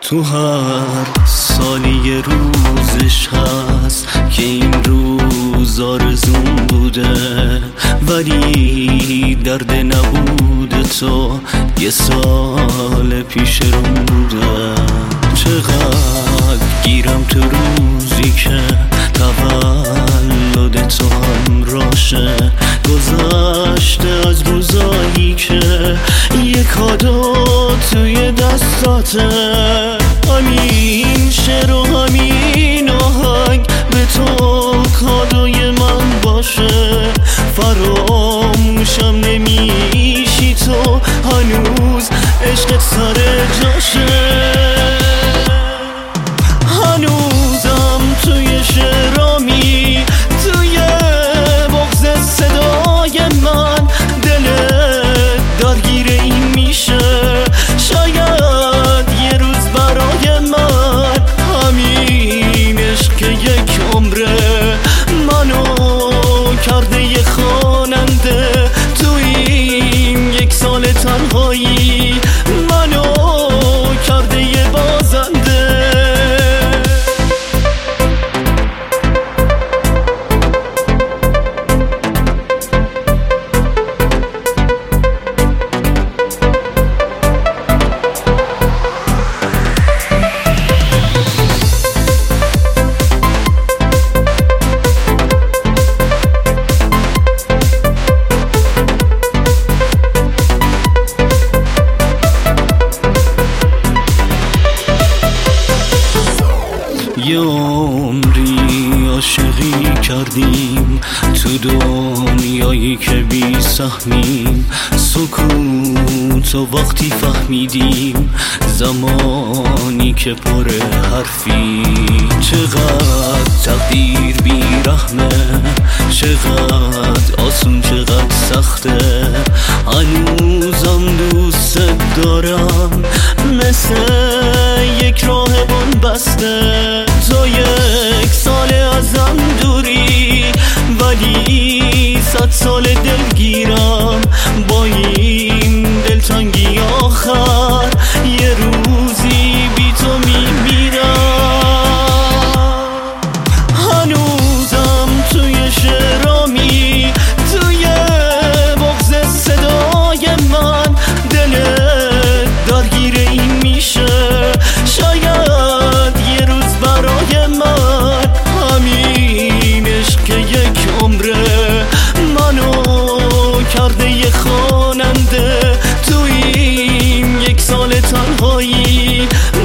تو هر سالی یه روزش هست که این روز آرزوم بوده، ولی درد نبوده تو یه سال پیش روم بوده. چقدر گیرم تو روزی که تولد تو همراشه، گذشته از روزایی که یه کادو توی دستاته. همین شعر و همین آهنگ به تو کادوی من باشه، فراموشم نمیشی تو، هنوز عشقت سر جاشه. هنوزم توی شعرامی، توی بغض صدای من، دلت درگیر این میشه. شاید یه روز برای من همین عشق که یک عمره منو کرده یه خواننده. تو این یک سال تنهایی منو کرده یه بازنده. یه عمری عاشقی کردیم تو دنیایی که بی سهمیم، سکوت و وقتی فهمیدیم زمانی که پر حرفی. چقدر تقدیر بی رحمه، چقدر آسون چقدر سخته، هنوزم دوست دارم مثل یک راهبان بسته. تو یک سال ازم دوری، ولی 100 سال دلگیرم با این دلتنگی. آخر یه روزی بی تو میمیرم. هنوزم توی شعرامی، توی بغض صدای من، دلت درگیر این میشه. شاید یه روز برای من همین عشق که یک عمره منو کرده یه خواننده. تو این یک سال تنهایی